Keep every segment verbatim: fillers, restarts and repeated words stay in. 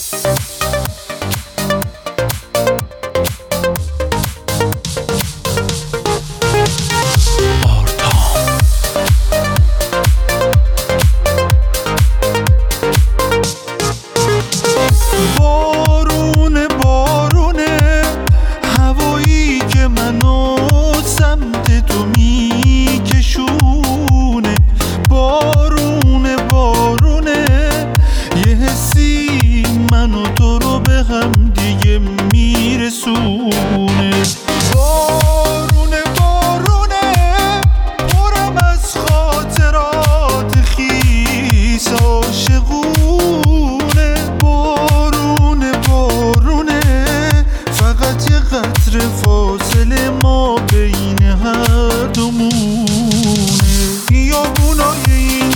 بارونه بارونه هوایی که منو سمت تو میکشونه. بارونه بارونه یه حسی منو تو رو به هم دیگه میرسونه. بارونه بارونه پرم از خاطرات خیس عاشقونه. بارونه بارونه فقط یه قطره فاصله ما بین هر دومونه. خیابونای این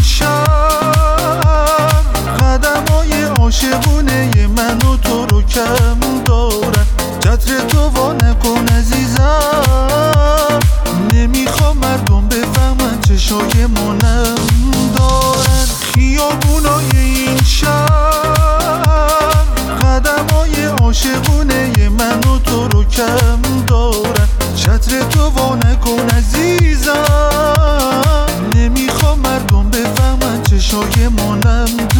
شهر قدمای عاشقونه ی من و تو رو کم دارن. چتر تو وا نکن عزیزم، نمیخوام مردم بفهمن چشای ما نم دارن. خیابونای این شهر قدمای عاشقونه ی من و تو رو کم دارن. چتر تو وا نکن عزیزم، نمیخوام مردم بفهمن چشای ما نم دارن.